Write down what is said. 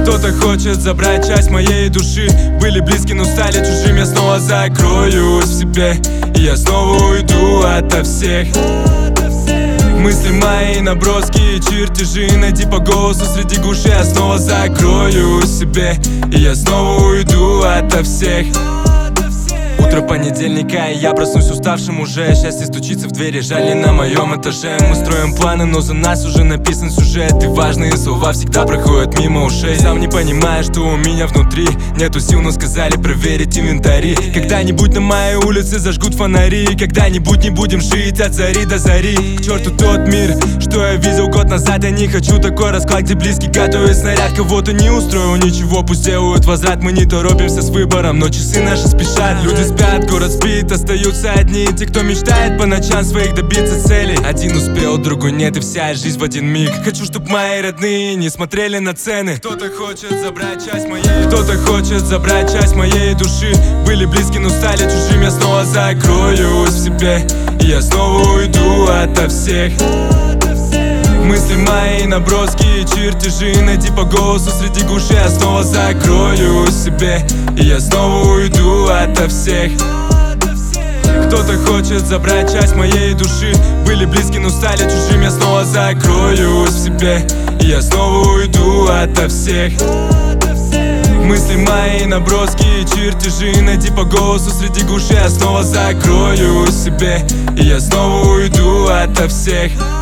Кто-то хочет забрать часть моей души. Были близки, но стали чужими. Я снова закроюсь в себе, и я снова уйду ото всех. Мысли мои, наброски и чертежи. Найди по голосу среди гуши. Я снова закроюсь в себе, и я снова уйду ото всех. Утро понедельника, и я проснусь уставшим уже. Счастье стучится в двери, жаль, не на моем этаже. Мы строим планы, но за нас уже написан сюжет. И важные слова всегда проходят мимо ушей. Сам не понимаю, что у меня внутри нету сил, но сказали проверить инвентари. Когда-нибудь на моей улице зажгут фонари. Когда-нибудь не будем жить от зари до зари. К черту тот мир, что я видел год назад. Я не хочу такой расклад, где близкий готовит снаряд. Кого-то не устроил ничего, пусть делают возврат. Мы не торопимся с выбором, но часы наши спешат. Люди спят, город спит, остаются одни те, кто мечтает по ночам своих добиться целей. Один успел, другой нет, и вся жизнь в один миг. Хочу, чтоб мои родные не смотрели на цены. Кто-то хочет забрать часть моей, кто-то хочет забрать часть моей души. Были близки, но стали чужими. Я снова закроюсь в себе, и я снова уйду ото всех. Мысли мои, наброски и чертежи. Найди по голосу среди гуши. Я снова закроюсь в себе, и я снова уйду ото всех. Кто-то хочет забрать часть моей души. Были близки, но стали чужими. Я снова закроюсь в себе, и я снова уйду ото всех. Мысли мои, наброски и чертежи. Найди по голосу среди гуши. Я снова закроюсь в себе, и я снова уйду ото всех.